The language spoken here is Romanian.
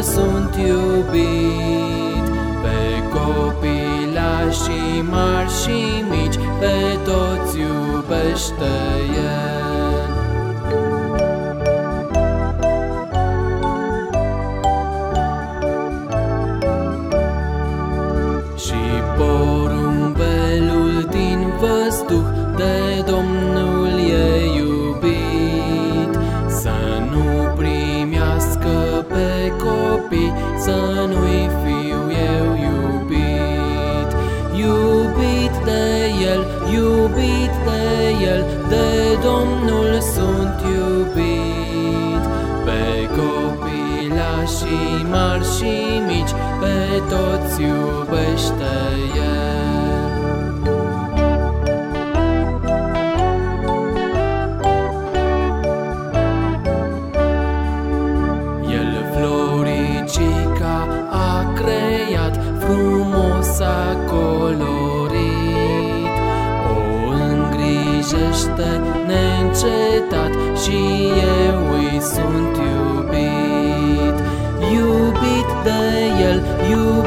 sunt iubit. Pe copilașii mari și mici, pe toți iubește El. Și porumbelul din văzduh de Domnul e iubit, să nu primească pe copii, să nu-i fiu eu iubit. Iubit de El, iubit de El, de Domnul sunt iubit. Pe copilașii mari și mici, pe toți iubește El. El floricica a creat, frumos a colorit, o îngrijește neîncetat și eu îi sunt iubit. Iubit de El, iubit